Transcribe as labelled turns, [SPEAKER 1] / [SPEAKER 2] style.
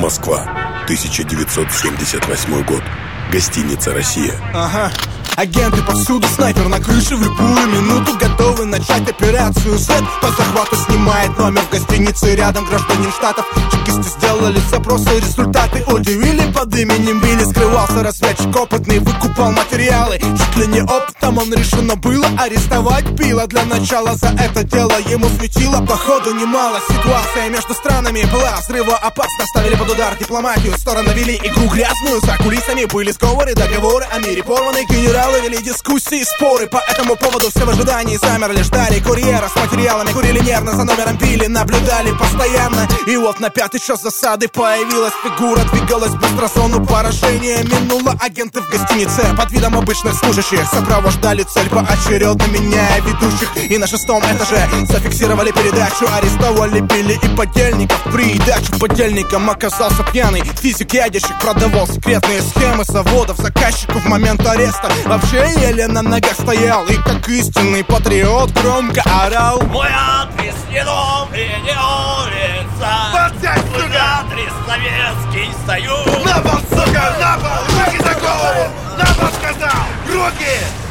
[SPEAKER 1] Москва, 1978 год. Гостиница «Россия».
[SPEAKER 2] Ага. Агенты повсюду, снайпер на крыше в любую минуту готовы начать операцию Z. По захвату снимает номер в гостинице рядом гражданин штатов. Чекисты сделали запросы, результаты удивили. Под именем Билли скрывался разведчик опытный, выкупал материалы. Чуть ли не опытом он решено было арестовать Билла. Для начала за это дело ему светило походу немало. Ситуация между странами была взрывоопасна. Ставили под удар дипломатию, стороны вели игру грязную. За кулисами были сговоры, договоры о мире порваны. Генералы вели дискуссии, споры по этому поводу. Все в ожидании замерли, ждали курьера с материалами. Курили нервно, за номером пили, наблюдали постоянно. И вот на пятый час засады появилась фигура. Двигалась быстро, зону поражения минула. Агенты в гостинице под видом обычных служащих сопровождали цель поочередно, меняя ведущих. И на шестом этаже зафиксировали передачу. Арестовали Билли и подельников. Придачу подельникам оказался пьяный физик ядерщик. Продавал секретные схемы заводов заказчику в момент ареста. Вообще еле на ногах стоял и как истинный патриот громко орал:
[SPEAKER 3] мой адрес не дом и не улица. Мой адрес Советский Союз.
[SPEAKER 4] На пол, сука, на пол! Руки за голову! На пол, сказал! Руки!